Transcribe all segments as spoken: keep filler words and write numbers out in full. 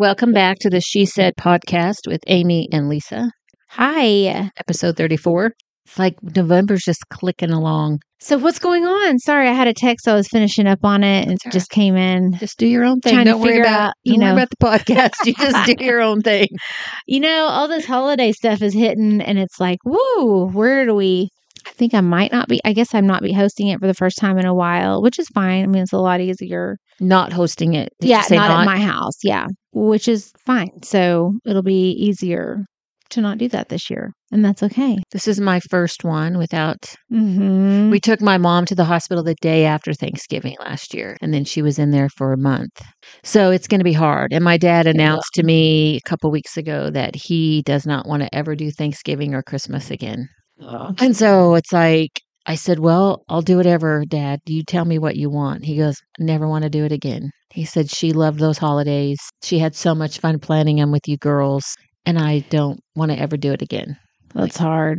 Welcome back to the She Said podcast with Amy and Lisa, Hi. episode thirty-four. It's like November's just clicking along. So what's going on? Sorry, I had a text. I was finishing up on it and That's it all just came in. Just do your own thing. Trying to Don't worry figure about out, you don't worry know. about the podcast. You just do your own thing. You know, all this holiday stuff is hitting and it's like, woo, where do we? I think I might not be. I guess I'm not be hosting it for the first time in a while, which is fine. I mean, it's a lot easier. Not hosting it. Did yeah, you say not, not at my house. Yeah, which is fine. So it'll be easier to not do that this year. And that's okay. This is my first one without. Mm-hmm. We took my mom to the hospital the day after Thanksgiving last year, and then she was in there for a month. So it's going to be hard. And my dad announced to me a couple weeks ago that he does not want to ever do Thanksgiving or Christmas again. Oh. And so it's like, I said, well, I'll do whatever, Dad. You tell me what you want. He goes, never want to do it again. He said she loved those holidays. She had so much fun planning them with you girls, and I don't want to ever do it again. That's hard.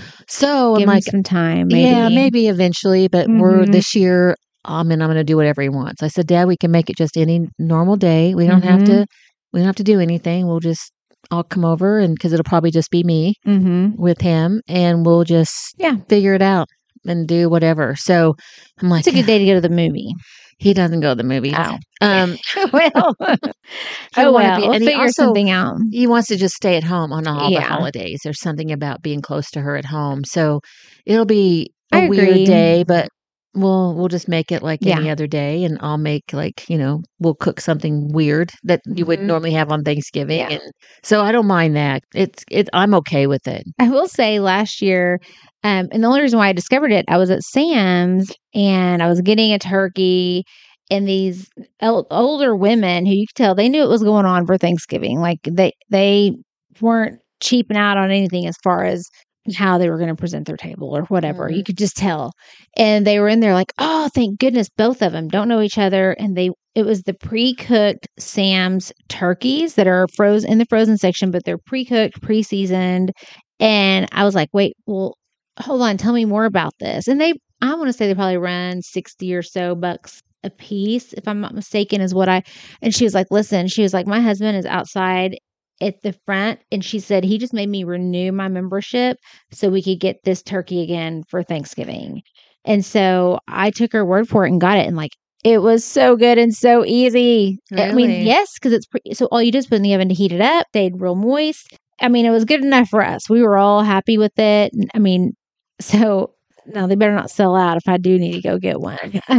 So Give I'm him like, some time. Maybe. yeah, maybe eventually, but we're Mhm. this year. Um, and I'm going to do whatever he wants. I said, Dad, we can make it just any normal day. We don't have Mhm. to. We don't have to do anything. We'll just. I'll come over, and because it'll probably just be me Mm-hmm. with him, and we'll just Yeah. figure it out and do whatever. So I'm like, It's a good day to go to the movie. he doesn't go to the movies. Oh. Um, well. He oh, wanna well. be- We'll and he figure also- something out. he wants to just stay at home on all Yeah. the holidays. There's something about being close to her at home. So it'll be a I weird agree. day, but we'll we'll just make it like Yeah. any other day, and I'll make like, you know, we'll cook something weird that you would Mhm. normally have on Thanksgiving. Yeah. And so I don't mind that. It's it I'm okay with it. I will say last year, um, and the only reason why I discovered it, I was at Sam's and I was getting a turkey, and these el- older women who you could tell they knew what was going on for Thanksgiving. Like they they weren't cheaping out on anything as far as how they were going to present their table or whatever. Mhm. You could just tell. And they were in there like, oh, thank goodness both of them don't know each other. And they it was the pre-cooked Sam's turkeys that are frozen in the frozen section, but they're pre-cooked, pre-seasoned. And I was like, wait, well, hold on, tell me more about this. And they I want to say they probably run sixty or so bucks a piece, if I'm not mistaken, is what I and she was like, listen, she was like, my husband is outside at the front, and she said he just made me renew my membership so we could get this turkey again for Thanksgiving. And so I took her word for it and got it, and like it was so good and so easy. I mean, Really? yes, because it's pre- so all you do is put in the oven to heat it up. Stayed real moist. I mean, it was good enough for us. We were all happy with it. I mean, so now they better not sell out if I do need to go get one.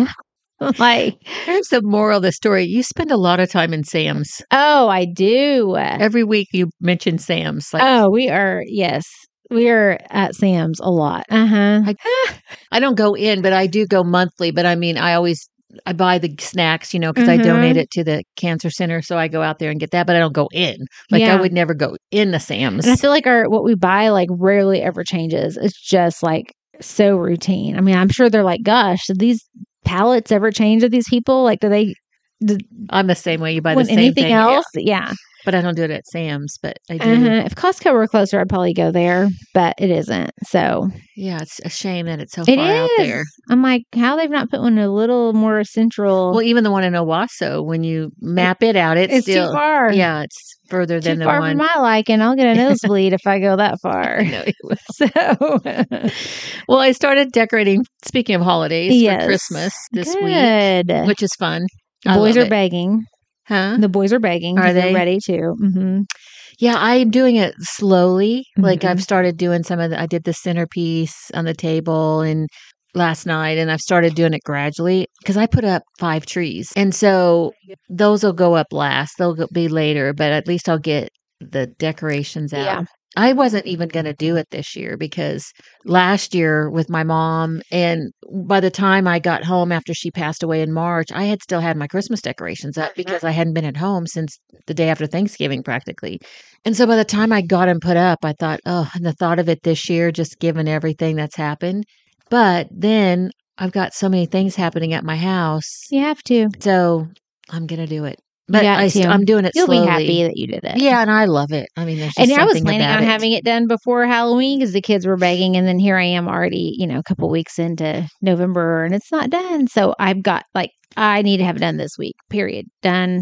like, Here's the moral of the story. You spend a lot of time in Sam's. oh, I do. Every week you mention Sam's. Like, Oh, we are, yes. We are at Sam's a lot. Uh huh. I, I don't go in, but I do go monthly. But I mean, I always I buy the snacks, you know, because I Mhm. donate it to the cancer center. So I go out there and get that, but I don't go in. Like I Yeah. would never go in the Sam's. And I feel like our what we buy like rarely ever changes. It's just like so routine. I mean, I'm sure they're like, gosh, did these pallets ever change of these people? Like, do they did, I'm the same way. You buy the want same anything thing. Yeah. else? Yeah. But I don't do it at Sam's. But I do. Uh-huh. If Costco were closer, I'd probably go there, but it isn't. So Yeah, it's a shame that it's so it far out there. is. I'm like, how they've not put one a little more central. Well, even the one in Owasso, when you map it out, it's, it's still too far. Yeah, it's further Too than the far one. for my liking. I'll get a nosebleed if I go that far. No, you will. So, Well, I started decorating. Speaking of holidays, yes. for Christmas this week, Good. which is fun. The I boys love are it. begging. Huh? The boys are begging. Are 'cause they? They're ready too. Mm-hmm. Yeah, I'm doing it slowly. Like Mhm. I've started doing some of the, I did the centerpiece on the table and last night, and I've started doing it gradually because I put up five trees. And so those will go up last. They'll go- be later, but at least I'll get the decorations out. Yeah. I wasn't even going to do it this year because last year with my mom, and by the time I got home after she passed away in March, I had still had my Christmas decorations up because I hadn't been at home since the day after Thanksgiving practically. And so by the time I got them put up, I thought, oh, and the thought of it this year, just given everything that's happened. But then I've got so many things happening at my house. You have to. So I'm going to do it. But got I st- to. I'm doing it You'll slowly. be happy that you did it. Yeah, and I love it. I mean, there's just And I was something planning about on it. having it done before Halloween because the kids were begging. And then here I am already, you know, a couple weeks into November and it's not done. So I've got like, I need to have it done this week, period. Done.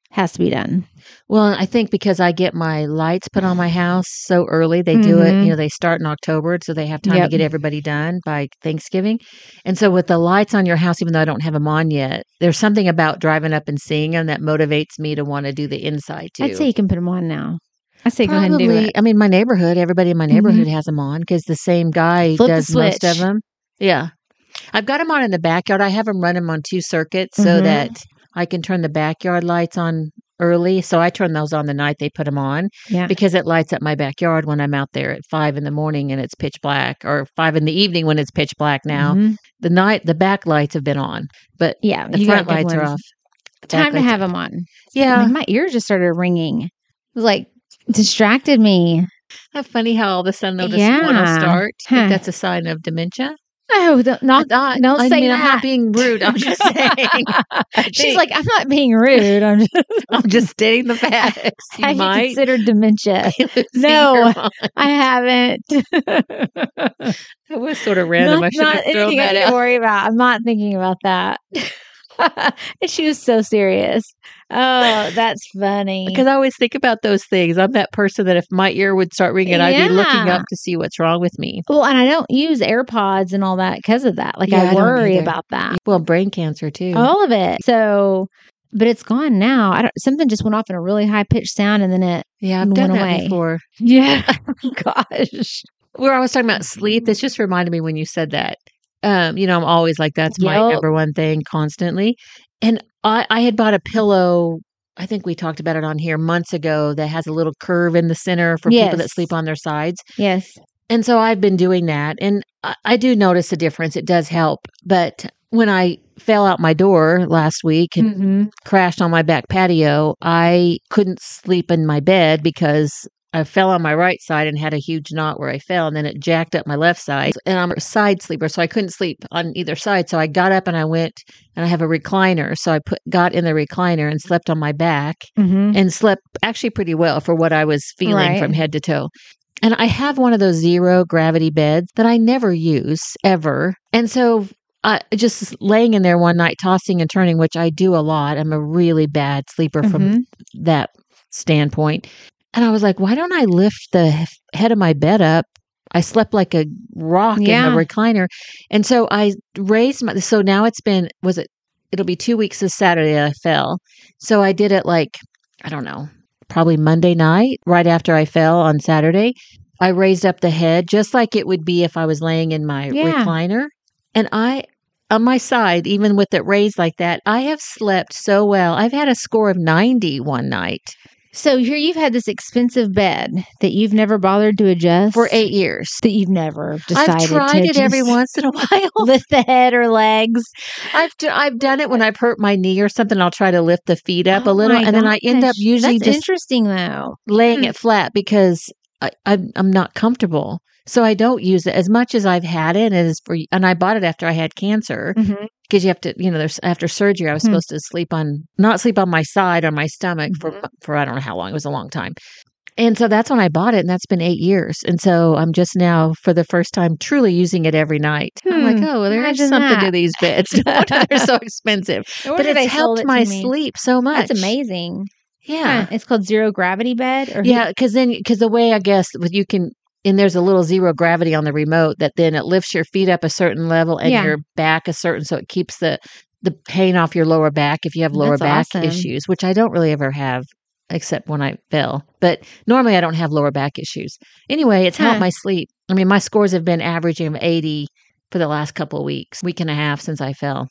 has to be done. Well, I think because I get my lights put on my house so early, they do it, Mhm. you know, they start in October, so they have time to Yep. get everybody done by Thanksgiving. And so with the lights on your house, even though I don't have them on yet, there's something about driving up and seeing them that motivates me to want to do the inside I'd too. say you can put them on now. I say go ahead and do Probably, it. I mean, my neighborhood, everybody in my Mhm. neighborhood has them on because the same guy Flip the does most of switch. them. Yeah. I've got them on in the backyard. I have them run them on two circuits so Mhm. that I can turn the backyard lights on early. So I turn those on the night they put them on Yeah. because it lights up my backyard when I'm out there at five in the morning and it's pitch black, or five in the evening when it's pitch black now. Mhm. The night, the back lights have been on, but Yeah. the you got front good lights are ones. off. The back Time to lights have are- them on. Yeah. Man, my ears just started ringing. It was like distracted me. How funny how all of a sudden they'll just want to Yeah. start. I Huh. think that's a sign of dementia. Oh, don't, I not, thought, don't I say mean, I'm that. not being rude. I'm just saying. She's think- like, I'm not being rude. I'm just, I'm just stating the facts. You have you might. considered dementia? be losing No, your mind. I haven't. That was sort of random. Not, I should not have thrown anything I that need to out. worry about. I'm not thinking about that. And she was so serious. Oh, that's funny. Because I always think about those things. I'm that person that if my ear would start ringing, I'd be looking Yeah. up to see what's wrong with me. Well, and I don't use AirPods and all that because of that. Like Yeah, I I don't worry either. about that. Well, brain cancer too. All of it. So, but it's gone now. I don't. Something just went off in a really high pitched sound, and then it. yeah, I've went done that away. before. Yeah. Gosh. Where I was talking about sleep, this just reminded me when you said that. Um, you know, I'm always like, that's my Yep. number one thing constantly. And I, I had bought a pillow. I think we talked about it on here months ago that has a little curve in the center for people that Yes. sleep on their sides. Yes. And so I've been doing that. And I, I do notice a difference. It does help. But when I fell out my door last week and Mm-hmm. crashed on my back patio, I couldn't sleep in my bed because I fell on my right side and had a huge knot where I fell, and then it jacked up my left side. And I'm a side sleeper, so I couldn't sleep on either side. So I got up and I went, and I have a recliner. So I put got in the recliner and slept on my back Mm-hmm. and slept actually pretty well for what I was feeling Right. from head to toe. And I have one of those zero gravity beds that I never use ever. And so I just laying in there one night, tossing and turning, which I do a lot. I'm a really bad sleeper from Mhm. that standpoint. And I was like, why don't I lift the h- head of my bed up? I slept like a rock Yeah. in the recliner. And so I raised my, so now it's been, was it, it'll be two weeks this Saturday that I fell. So I did it like, I don't know, probably Monday night, right after I fell on Saturday. I raised up the head just like it would be if I was laying in my Yeah. recliner. And I, on my side, even with it raised like that, I have slept so well. I've had a score of ninety one night So here you've had this expensive bed that you've never bothered to adjust for eight years. That you've never decided I've tried to it every just once in a while. lift the head or legs. I've d- I've done it when I've hurt my knee or something. I'll try to lift the feet up a Oh little, my and then I end up gosh. usually That's just interesting though. laying Hmm. it flat because I, I'm I'm not comfortable. So I don't use it as much as I've had it. And it's for and I bought it after I had cancer Mhm. because you have to, you know, there's after surgery I was Hmm. supposed to sleep on not sleep on my side or my stomach for Mhm. for I don't know how long. It was a long time. And so that's when I bought it, and that's been eight years. And so I'm just now, for the first time, truly using it every night. I'm like, Hmm. oh, well, there's Imagine something to that. these beds. No wonder they're so expensive. No But wonder they it's sold helped it my to me. sleep so much. That's amazing. Yeah. Huh. It's called zero gravity bed or Yeah, because then, because the way I guess with you can, and there's a little zero gravity on the remote that then it lifts your feet up a certain level and Yeah. your back a certain, so it keeps the the pain off your lower back if you have lower That's back awesome. issues, which I don't really ever have, except when I fell. But normally I don't have lower back issues. Anyway, it's helped Huh. my sleep. I mean, my scores have been averaging of eighty for the last couple of weeks, week and a half since I fell.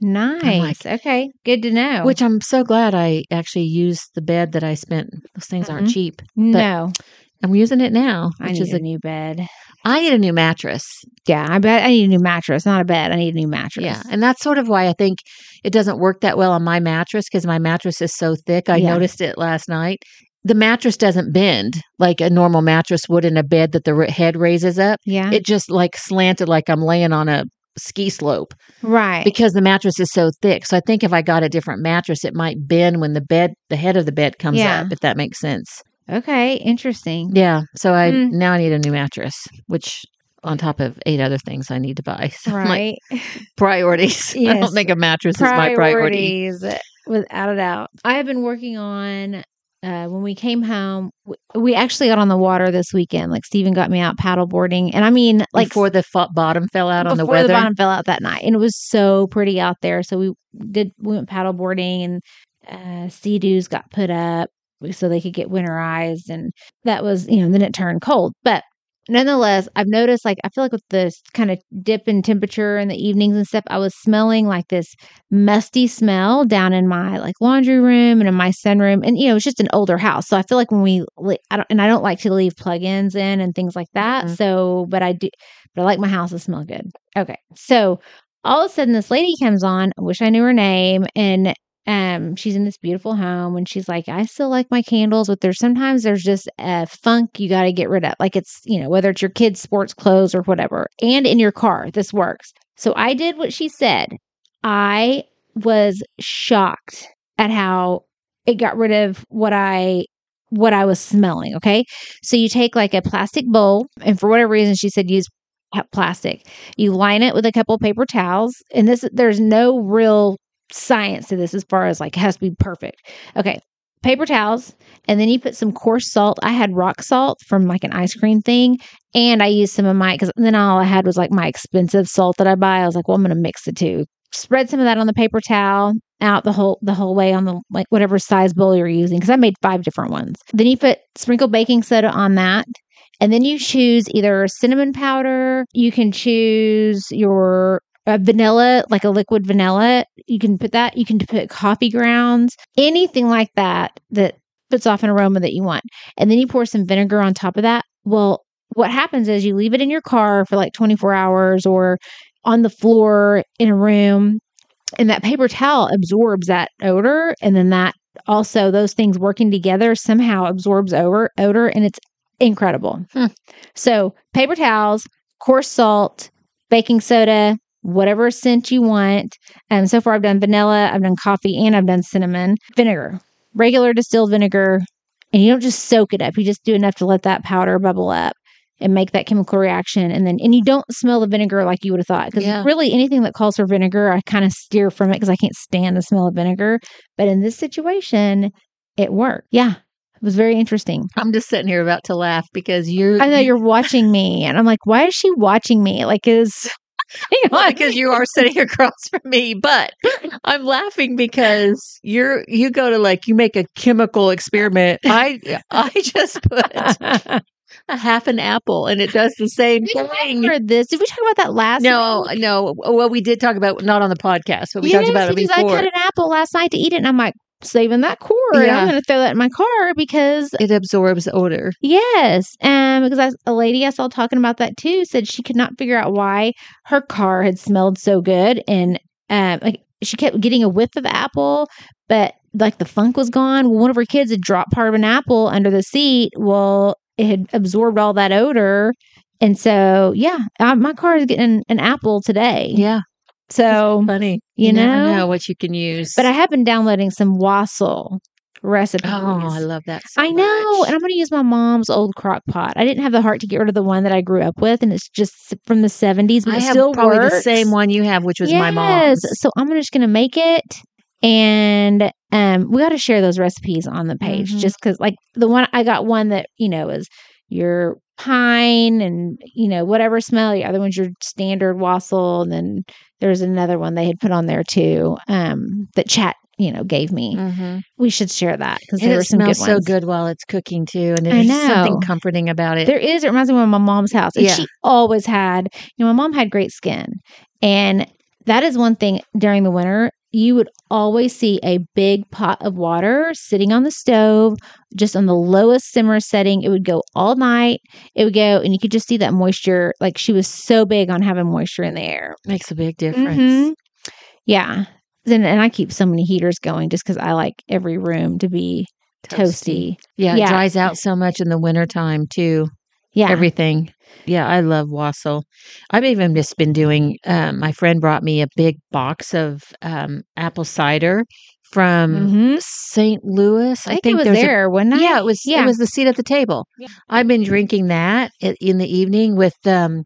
Nice. okay. Good to know. Which I'm so glad I actually used the bed that I spent. Those things aren't Mhm. cheap. no, I'm using it now, I which need is a a new bed. I need a new mattress. Yeah, I bet I need a new mattress, not a bed. I need a new mattress. Yeah. And that's sort of why I think it doesn't work that well on my mattress because my mattress is so thick. I Yeah. noticed it last night. The mattress doesn't bend like a normal mattress would in a bed that the r- head raises up. Yeah. It just like slanted like I'm laying on a ski slope right. because the mattress is so thick. So I think if I got a different mattress, it might bend when the bed, the head of the bed comes Yeah. up, if that makes sense. okay. Interesting. Yeah. So I Hmm. now I need a new mattress, which on top of eight other things I need to buy. So I'm like, Right. priorities. I Yes. don't think a mattress is my priority. Priorities. Without a doubt. I have been working on, uh, when we came home, we, we actually got on the water this weekend. Like Steven got me out paddleboarding. And I mean, like Before the fo- bottom fell out on the before weather. the bottom fell out that night. And it was so pretty out there. So we did, we went paddleboarding and uh, sea-doos got put up so they could get winterized. And that was, you know, then it turned cold. But nonetheless, I've noticed, like, I feel like with this kind of dip in temperature in the evenings and stuff, I was smelling like this musty smell down in my like laundry room and in my sunroom. And, you know, it's just an older house. So I feel like when we, I don't, and I don't like to leave plugins in and things like that. Mhm. So, but I do, but I like my house to smell good. Okay. So all of a sudden this lady comes on, I wish I knew her name. And Um, she's in this beautiful home and she's like, I still like my candles, but there's sometimes there's just a funk you got to get rid of. Like it's, you know, whether it's your kids' sports clothes or whatever, and in your car, this works. So I did what she said. I was shocked at how it got rid of what I what I was smelling. Okay. So you take like a plastic bowl, and for whatever reason, she said use plastic. You line it with a couple of paper towels, and this there's no real science to this as far as like it has to be perfect. Okay. Paper towels. And then you put some coarse salt. I had rock salt from like an ice cream thing. And I used some of my, because then all I had was like my expensive salt that I buy. I was like, well, I'm going to mix the two. Spread some of that on the paper towel out the whole, the whole way on the, like whatever size bowl you're using. Cause I made five different ones. Then you put sprinkle baking soda on that. And then you choose either cinnamon powder. You can choose your Uh, vanilla, like a liquid vanilla. You can put that. You can put coffee grounds, anything like that that puts off an aroma that you want. And then you pour some vinegar on top of that. Well, what happens is you leave it in your car for like twenty-four hours or on the floor in a room, and that paper towel absorbs that odor. And then that also, those things working together somehow absorbs over odor, and it's incredible. Hmm. So paper towels, coarse salt, baking soda, whatever scent you want. Um, so far I've done vanilla, I've done coffee, and I've done cinnamon. Vinegar, regular distilled vinegar. And you don't just soak it up. You just do enough to let that powder bubble up and make that chemical reaction. And then, and you don't smell the vinegar like you would have thought. Because Yeah. really anything that calls for vinegar, I kind of steer from it because I can't stand the smell of vinegar. But in this situation, it worked. Yeah. It was very interesting. I'm just sitting here about to laugh because you're. I know you're watching me. And I'm like, why is she watching me? Like, is... You know, because you are sitting across from me, but I'm laughing because you're you go to like you make a chemical experiment. I I just put a half an apple and it does the same thing. Heard this? Did we talk about that last? No, week? no. Well, we did talk about not on the podcast, but we yes, talked about it because before. I cut an apple last night to eat it, and I'm like saving that core. Yeah. And I'm going to throw that in my car because it absorbs odor. Yes, um, because I, a lady I saw talking about that too said she could not figure out why her car had smelled so good, and um, like she kept getting a whiff of apple, but like the funk was gone. Well, one of her kids had dropped part of an apple under the seat. Well, it had absorbed all that odor, and so yeah, uh, my car is getting an apple today. Yeah. So funny. You, You, know? never know what you can use. But I have been downloading some wassail recipes. Oh, I love that so I know. much. And I'm going to use my mom's old crock pot. I didn't have the heart to get rid of the one that I grew up with, and it's just from the seventies, but I it have still probably works. the same one you have, which was yes. my mom's. So I'm just going to make it. And um, we got to share those recipes on the page Mhm. just because, like, the one I got one that, you know, is your pine and, you know, whatever smell. The other one's your standard wassail. And then there's another one they had put on there too um, that Chat, you know, gave me. Mm-hmm. We should share that because And there it were some good smells so ones. good while it's cooking too, and I there's just something know. comforting about it. There is. It reminds me of my mom's house. And Yeah. she always had, you know, my mom had great skin. And that is one thing during the winter. You would always see a big pot of water sitting on the stove, just on the lowest simmer setting. It would go all night. It would go, and you could just see that moisture. Like she was so big on having moisture in the air. Makes a big difference. Mhm. Yeah. And, and I keep so many heaters going just because I like every room to be toasty. Yeah, Yeah. it dries out so much in the wintertime too. Yeah. Everything. Yeah, I love wassail. I've even just been doing, um, my friend brought me a big box of um, apple cider from Mhm. Saint Louis. I think, it was there's a- there, wasn't I? yeah, it was. Yeah. It was the seat at the table. Yeah. I've been drinking that i- in the evening with um,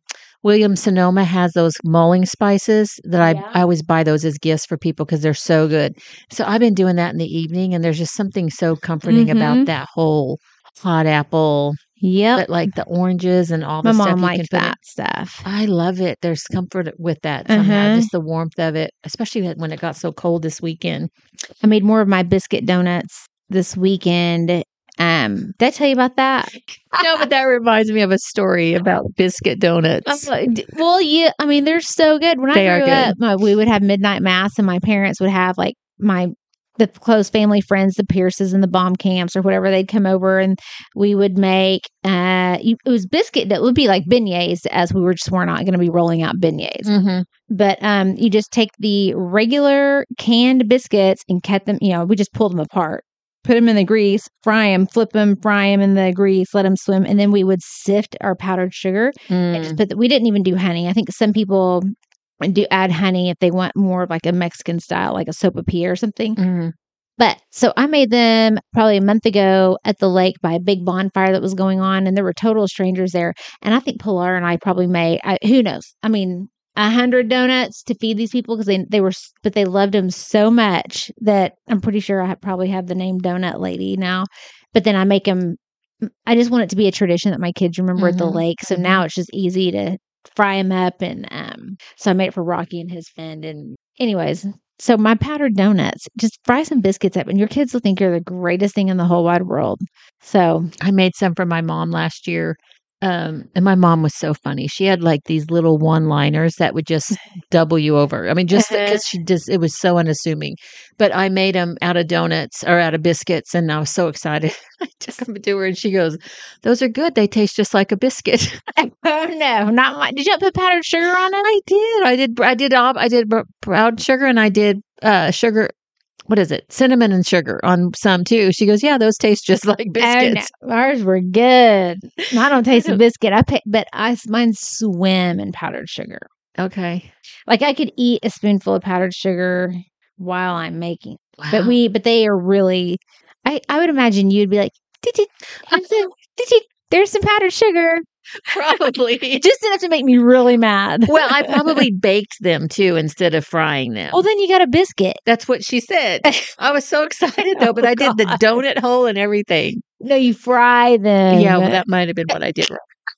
Williams Sonoma has those mulling spices that I, Yeah. I always buy those as gifts for people because they're so good. So I've been doing that in the evening, and there's just something so comforting about Mhm. that whole hot apple, Yep. but like the oranges and all My the stuff mom you can likes put in. that stuff. I love it. There's comfort with that somehow, Uh-huh. just the warmth of it, especially when it got so cold this weekend. I made more of my biscuit donuts this weekend. Um, did I tell you about that? No, but that reminds me of a story about biscuit donuts. Uh, d- well, yeah, I mean, they're so good. When They I are grew good. up, my, we would have midnight mass, and my parents would have like my the close family friends, the Pierces and the bomb camps or whatever. They'd come over, and we would make uh, you- it was biscuit that would be like beignets, as we were just we're not going to be rolling out beignets. Mm-hmm. But um, you just take the regular canned biscuits and cut them. You know, we just pulled them apart, put them in the grease, fry them, flip them, fry them in the grease, let them swim, and then we would sift our powdered sugar and just Mm. put. The, we didn't even do honey. I think some people do add honey if they want more of like a Mexican style, like a sopapilla or something. Mm. But so I made them probably a month ago at the lake by a big bonfire that was going on, and there were total strangers there. And I think Pilar and I probably made, I, who knows? I mean, a hundred donuts to feed these people because they they were, but they loved them so much that I'm pretty sure I have, probably have the name Donut Lady now. But then I make them. I just want it to be a tradition that my kids remember at the Mhm, lake. So mhm. now it's just easy to fry them up, and um, so I made it for Rocky and his friend. And anyways, so my powdered donuts, just fry some biscuits up, and your kids will think you're the greatest thing in the whole wide world. So I made some for my mom last year. Um, and my mom was so funny. She had like these little one-liners that would just double you over. I mean, just Uh-huh. because she just, it was so unassuming. But I made them out of donuts or out of biscuits, and I was so excited. I took them to her, and she goes, "Those are good. They taste just like a biscuit." oh no, not my. Did you put powdered sugar on it? I did. I did. I did. all- I did br- brown sugar, and I did uh, sugar. What is it? Cinnamon and sugar on some too. She goes, "Yeah, those taste just like biscuits." Oh, no. Ours were good. I don't taste a don't- biscuit. I pay, but I mine swim in powdered sugar. Okay. Like I could eat a spoonful of powdered sugar while I'm making. Wow. But we, but they are really. I I would imagine you'd be like, did you, have some- did you, there's some powdered sugar. probably. Just enough to make me really mad. Well, I probably baked them too instead of frying them. Well, then you got a biscuit. That's what she said. I was so excited though, but Oh, I did the God. donut hole and everything. No, you fry them. Yeah, well, that might have been what I did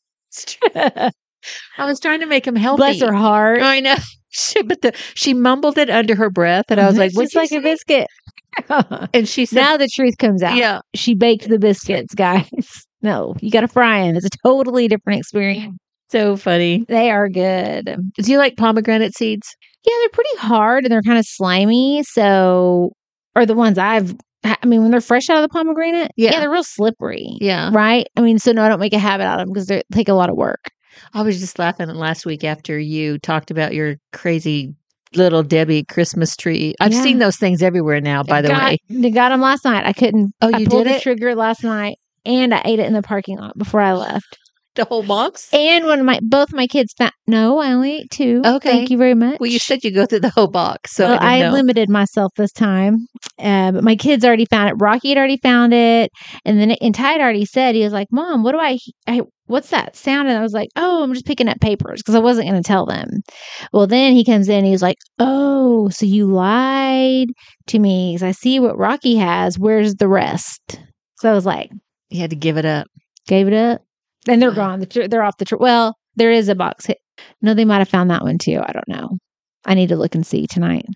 wrong. I was trying to make them healthy. Bless her heart. I know. She, but the she mumbled it under her breath, and I was like, It's "What's just like a biscuit. And she said, Now the truth comes out. "Yeah, She baked the biscuits, guys. No, you got to fry them. It's a totally different experience. so funny." They are good. Do you like pomegranate seeds? Yeah, they're pretty hard and they're kind of slimy. So, or the ones I've, I mean, when they're fresh out of the pomegranate, Yeah. yeah, they're real slippery. Yeah. Right? I mean, so no, I don't make a habit out of them because they take a lot of work. I was just laughing last week after you talked about your crazy little Debbie Christmas tree. I've Yeah. seen those things everywhere now, by the got, way. They got them last night. I couldn't. Oh, I you pulled did the it? trigger last night and I ate it in the parking lot before I left. The whole box? And when my both my kids found, no, I only ate two. Okay. Thank you very much. Well, you said you go through the whole box, so Well, I I, didn't know. limited myself this time, uh, but my kids already found it. Rocky had already found it, and then and Ty had already said, he was like, "Mom, what do I, I what's that sound?" And I was like, "Oh, I'm just picking up papers," because I wasn't going to tell them. Well, then he comes in, and he was like, "Oh, so you lied to me because I see what Rocky has. Where's the rest?" So I was like, You had to give it up. gave it up, and they're Wow. gone. The tr- They're off the. Tr- well, there is a box. hit. No, they might have found that one too. I don't know. I need to look and see tonight.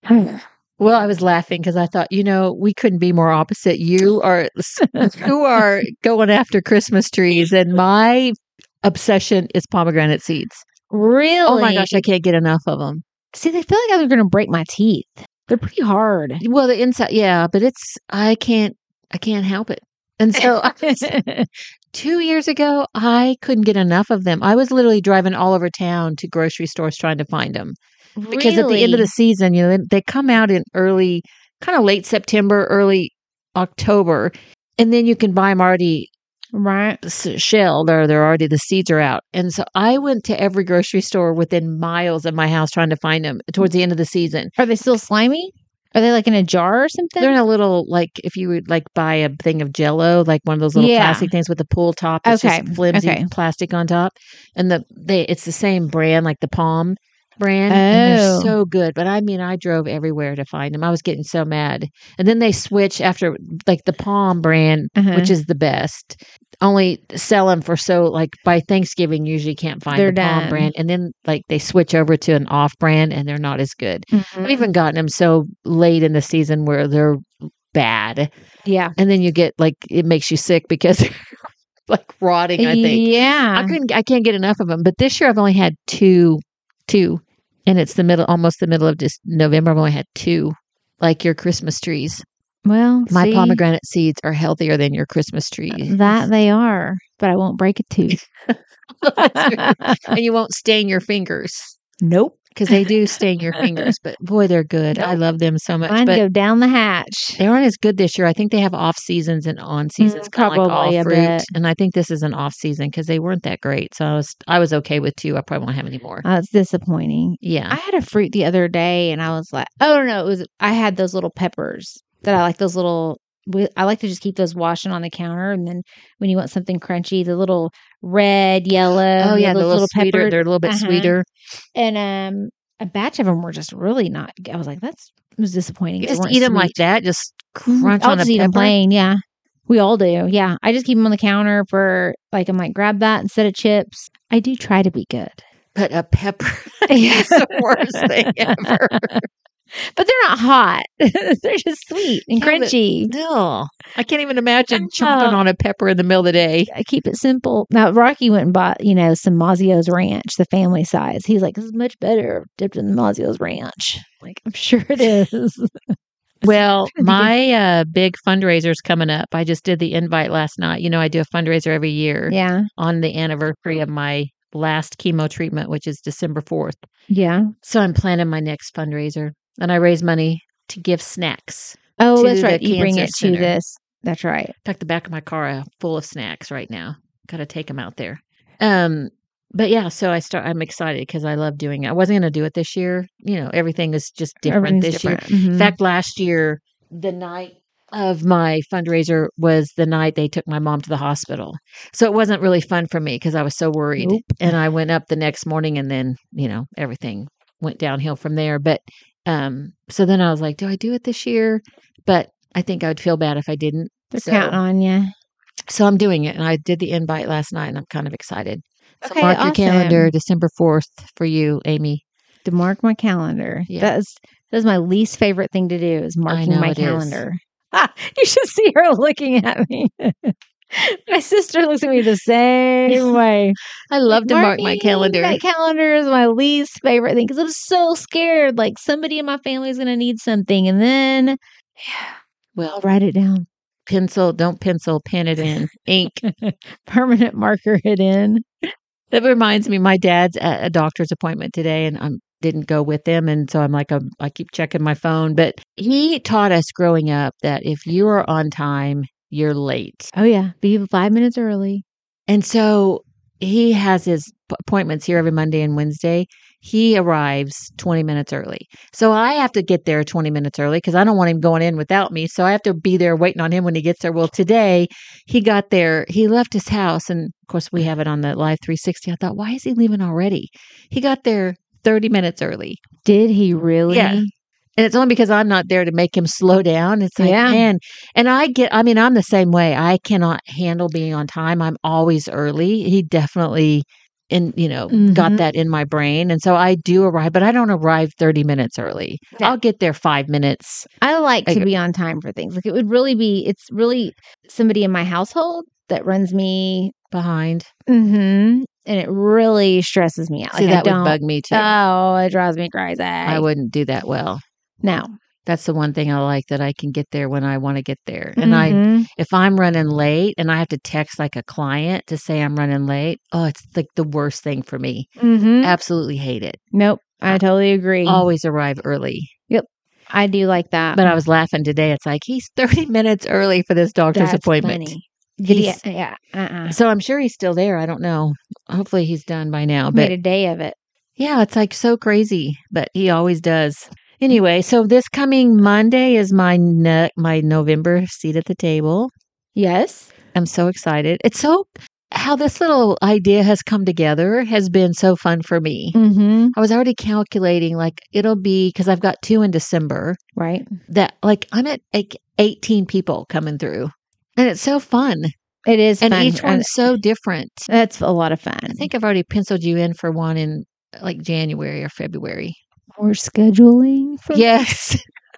Well, I was laughing because I thought, you know, we couldn't be more opposite. You are who are going after Christmas trees, and my obsession is pomegranate seeds. Really? Oh my gosh, I can't get enough of them. See, they feel like they're going to break my teeth. They're pretty hard. Well, the inside, yeah, but it's I can't I can't help it. And so I was- two years ago, I couldn't get enough of them. I was literally driving all over town to grocery stores trying to find them. Because at the end of the season, you know, they, they come out in early, kind of late September, early October, and then you can buy them already right, s- shelled, or they're already the seeds are out. And so I went to every grocery store within miles of my house trying to find them towards the end of the season. are they still slimy? Are they like in a jar or something? They're in a little, like, if you would like buy a thing of Jell-O, like one of those little Yeah. plastic things with the pull top. It's Okay. just flimsy Okay. plastic on top. And the they it's the same brand, like the Palm brand. And they're Oh. so good. But I mean, I drove everywhere to find them. I was getting so mad. And then they switch after, like, the Palm brand, Uh-huh. which is the best. Only sell them for so, like, by Thanksgiving, usually can't find They're the Palm done. brand. And then, like, they switch over to an off brand and they're not as good. Mhm. I've even gotten them so late in the season where they're bad. Yeah. And then you get, like, it makes you sick because they're like rotting, I think. Yeah. I couldn't I can't get enough of them. But this year I've only had two two. And it's the middle almost the middle of just November. I've only had two, like your Christmas trees. Well, My see, pomegranate seeds are healthier than your Christmas tree. that they are, but I won't break a tooth. And you won't stain your fingers. Nope. Because they do stain your fingers, but boy, they're good. I Nope. love them so much. Mine but go down the hatch. they aren't as good this year. I think they have off seasons and on seasons, Mm, kind of like probably all a fruit. bit. And I think this is an off season because they weren't that great. So I was I was okay with two. I probably won't have any more. Uh, it's disappointing. Yeah. I had a fruit the other day, and I was like, "Oh no!" It was I had those little peppers that I like. Those little, we- I like to just keep those washing on the counter, and then when you want something crunchy, the little red, yellow, Oh you yeah, know, the those little sweeter. peppers, They're a little bit Uh-huh. sweeter. and um, a batch of them were just really not. I was like, "That's it was disappointing." You They just weren't eat them like sweet. that, just Mhm. crunch I'll on a just eat them pepper. plain. Yeah, we all do. Yeah, I just keep them on the counter for like I'm like grab that instead of chips. I do try to be good. But a pepper Yeah. is the worst thing ever. But they're not hot. They're just sweet and Yeah, but- crunchy. No, I can't even imagine chomping Oh. on a pepper in the middle of the day. I keep it simple. Now Rocky went and bought, you know, some Mazio's Ranch, the family size. He's like, "This is much better dipped in the Mazio's Ranch." Like, I'm sure it is. Well, my uh, big fundraiser's coming up. I just did the invite last night. You know, I do a fundraiser every year Yeah. on the anniversary of my last chemo treatment, which is December fourth. Yeah. So I'm planning my next fundraiser, and I raise money to give snacks. Oh, To that's the right. You bring cancer it to center. this. That's right. In fact, the back of my car uh, full of snacks right now. Got to take them out there. Um, but yeah, so I start. I'm excited because I love doing it. I wasn't going to do it this year. You know, everything is just different Everything's this year. different. Mhm. In fact, last year, the night of my fundraiser was the night they took my mom to the hospital. So it wasn't really fun for me because I was so worried. Nope. And I went up the next morning and then, you know, everything went downhill from there. But um, so then I was like, do I do it this year? But I think I would feel bad if I didn't. They're So, counting on you. so I'm doing it. And I did the invite last night and I'm kind of excited. So Okay, mark your awesome. calendar, December fourth for you, Amy. To mark my calendar. Yeah. That's that's my least favorite thing to do is marking know my it is. calendar. Ah, you should see her looking at me. My sister looks at me the same way. I love to mark my Marking calendar. That calendar is my least favorite thing because I'm so scared. Like somebody in my family is going to need something, and then Well, I'll write it down. pencil, don't pencil, pen it in, ink. Permanent marker it in. That reminds me, my dad's at a doctor's appointment today, and I didn't go with him, and so I'm like, I'm, I keep checking my phone. But he taught us growing up that if you are on time, you're late, Oh yeah, be five minutes early. and so he has his p- appointments here every Monday and Wednesday. He arrives twenty minutes early, so I have to get there twenty minutes early because I don't want him going in without me. So I have to be there waiting on him when he gets there. Well, today he got there, he left his house, and of course we have it on the Live three sixty. I thought, why is he leaving already? He got there thirty minutes early. Did he really? Yeah. And it's only because I'm not there to make him slow down. It's like, Yeah. man. And I get, I mean, I'm the same way. I cannot handle being on time. I'm always early. He definitely, in, you know, got Mhm. that in my brain. And so I do arrive, but I don't arrive thirty minutes early. Yeah. I'll get there five minutes. I like to Like- be on time for things. Like it would really be. It's really somebody in my household that runs me. Behind. Mm-hmm. And it really stresses me out. See, like that I would don't. bug me too. Oh, it drives me crazy. I wouldn't do that well. No. That's the one thing I like, that I can get there when I want to get there. And I, Mhm. if I'm running late and I have to text like a client to say I'm running late, oh, it's like the worst thing for me. Mhm. Absolutely hate it. Nope. I totally agree. Always arrive early. I do like that. But I was laughing today. It's like he's thirty minutes early for this doctor's That's appointment. funny. Did he? He's- Yeah. Uh-uh. So I'm sure he's still there. I don't know. Hopefully he's done by now. Made But a day of it. yeah, it's like so crazy. But he always does. Anyway, so this coming Monday is my ne- my November seat at the table. Yes. I'm so excited. It's so how this little idea has come together has been so fun for me. Mm-hmm. I was already calculating like it'll be because I've got two in December Right. that like I'm at like eighteen people coming through, and it's so fun. It is And fun. each one's so different. That's a lot of fun. I think I've already penciled you in for one in like January or February. We're scheduling for Yes.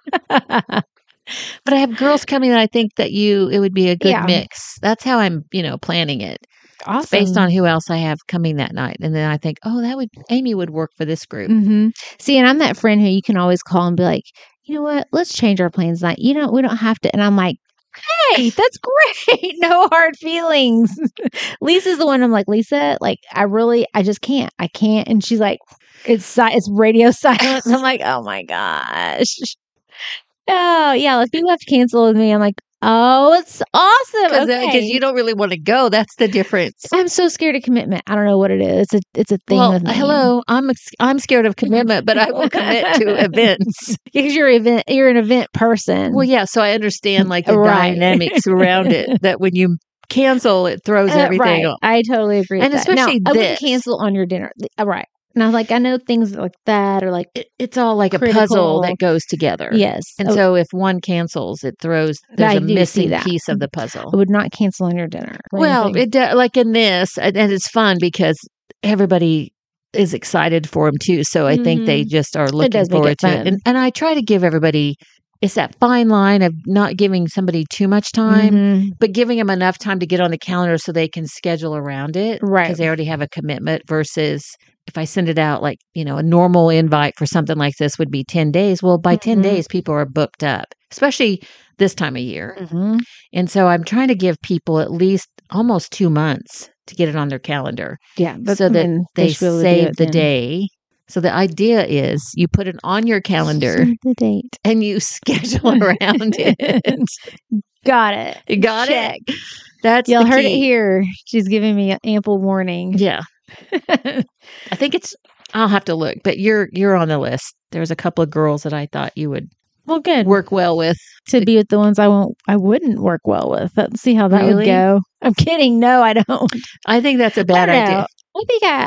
But I have girls coming that I think that you it would be a good Yeah. mix. That's how I'm, you know, planning it. awesome. Based on who else I have coming that night. And then I think, oh, that would Amy would work for this group. Mm-hmm. See, and I'm that friend who you can always call and be like, you know what? Let's change our plans tonight. You know, we don't have to. And I'm like, hey, that's great. No hard feelings. Lisa's the one I'm like, Lisa, like, I really, I just can't. I can't. And she's like, it's si- it's radio silence. I'm like, oh my gosh. Oh, yeah. Like, people have to cancel with me. I'm like, oh, it's awesome. Because Okay. you don't really want to go. That's the difference. I'm so scared of commitment. I don't know what it is. It's a, it's a thing Well, with me. hello. I'm ex- I'm scared of commitment, but I will commit to events. Because you're event, you're an event person. Well, yeah. So I understand like the Right. dynamics around it. That when you cancel, it throws Uh, everything right. off. I totally agree. And with that. especially now, I wouldn't this. cancel on your dinner. Uh, Right. Now, like I know things like that, or like It, it's all like a Critical. puzzle that goes together. yes, And I, so if one cancels, it throws. There's I a do see missing that. piece of the puzzle. I would not cancel on your dinner. or Well, anything. it do- like in this, and and it's fun because everybody is excited for them too. So I think they Mhm. just are looking does make forward it to it. fun. And, and I try to give everybody. It's that fine line of not giving somebody too much time, Mhm. but giving them enough time to get on the calendar so they can schedule around it. Right. Because they already have a commitment versus if I send it out like, you know, a normal invite for something like this would be ten days. Well, by ten Mhm. days, people are booked up, especially this time of year. Mhm. And so I'm trying to give people at least almost two months to get it on their calendar Yeah, but so I that mean, they should be able to do save it the then. day. So the idea is you put it on your calendar Save the date. and you schedule around it. Got it. You got Check. it? That's Y'all the heard it key. here. She's giving me ample warning. Yeah. I think it's I'll have to look, but you're you're on the list. There's a couple of girls that I thought you would Well, good. work well with. to be with the ones I won't, I wouldn't work well with. Let's see how that would Really? go. I'm kidding. No, I don't. I think that's a I bad don't idea. know. I think I,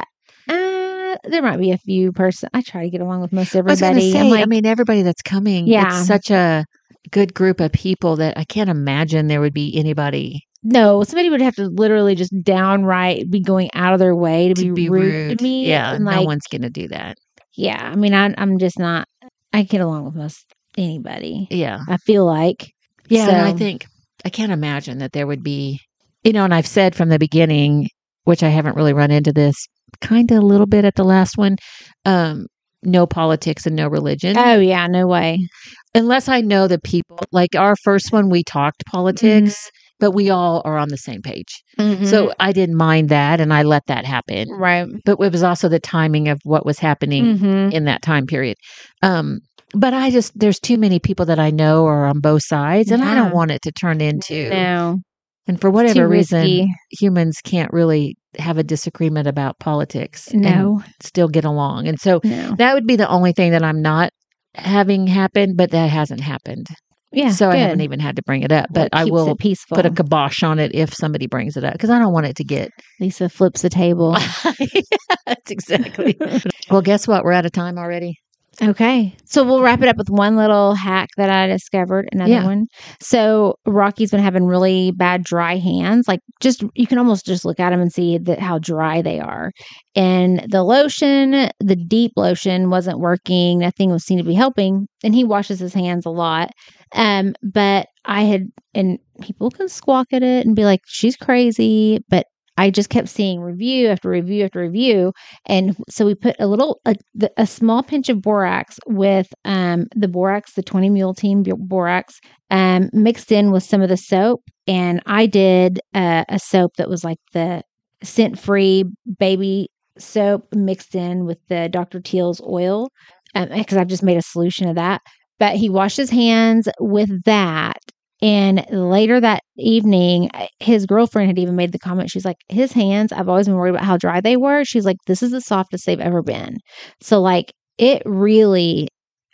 uh, there might be a few person. I try to get along with most I was going to everybody. say, I'm like, I mean, everybody that's coming, Yeah. it's such a good group of people that I can't imagine there would be anybody no, somebody would have to literally just downright be going out of their way to, to be, be rude, rude. to me. Yeah, and no like, one's going to do that. yeah. I mean, I, I'm just not. I get along with most anybody. Yeah. I feel like. Yeah, and I So- think I can't imagine that there would be, you know, and I've said from the beginning, which I haven't really run into this, kind of a little bit at the last one, um, no politics and no religion. Oh yeah, no way. Unless I know the people. Like our first one, we talked politics, but we all are on the same page. So I didn't mind that and I let that happen. right. But it was also the timing of what was happening Mm-hmm. in that time period. Um, but I just, there's too many people that I know are on both sides, and I Yeah. don't want it to turn into, No. and for It's whatever too reason, risky. humans can't really have a disagreement about politics and No. still get along. And so No. that would be the only thing that I'm not having happen, but that hasn't happened. Yeah. so I good. haven't even had to bring it up, but What I keeps will it peaceful. put a kibosh on it if somebody brings it up because I don't want it to get. Lisa flips the table. That's exactly. Well, guess what? We're out of time already. Okay. So we'll wrap it up with one little hack that I discovered. Another Yeah. one. So Rocky's been having really bad dry hands. Like just, you can almost just look at them and see that how dry they are. And the lotion, the deep lotion wasn't working. Nothing was seemed to be helping. And he washes his hands a lot. Um, but I had, and people can squawk at it and be like, she's crazy. But I just kept seeing review after review after review. And so we put a little, a, the- a small pinch of borax with um, the borax, the twenty mule team bo- borax, um, mixed in with some of the soap. And I did uh, a soap that was like the scent free baby soap mixed in with the Doctor Teal's oil, because I've just made a solution of that. But he washed his hands with that. And later that evening, his girlfriend had even made the comment. She's like, his hands, I've always been worried about how dry they were. She's like, this is the softest they've ever been. So, like, it really,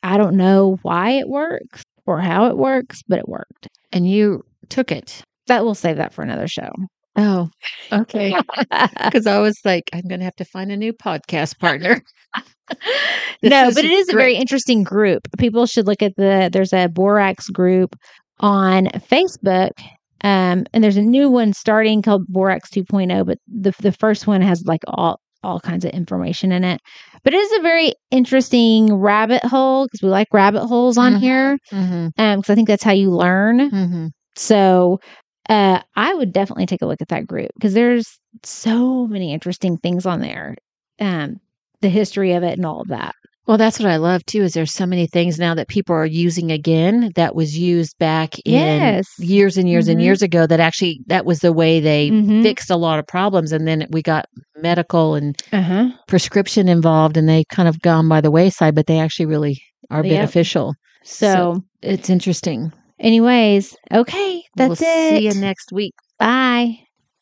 I don't know why it works or how it works, but it worked. And you took it. That we'll save that for another show. Oh, okay. Because I was like, I'm going to have to find a new podcast partner. No, but it is great. A very interesting group. People should look at the, there's a Borax group on Facebook. Um, and there's a new one starting called Borax two point oh, but the the first one has like all, all kinds of information in it. But it is a very interesting rabbit hole because we like rabbit holes on mm-hmm. here. Mm-hmm. Um, because I think that's how you learn. Mm-hmm. So uh, I would definitely take a look at that group because there's so many interesting things on there. Um, the history of it and all of that. Well, that's what I love too, is there's so many things now that people are using again that was used back in yes. years and years mm-hmm. and years ago, that actually, that was the way they mm-hmm. fixed a lot of problems. And then we got medical and uh-huh. prescription involved, and they kind of gone by the wayside, but they actually really are yep. beneficial. So, so it's interesting. Anyways, okay, that's we'll it. See you next week. Bye.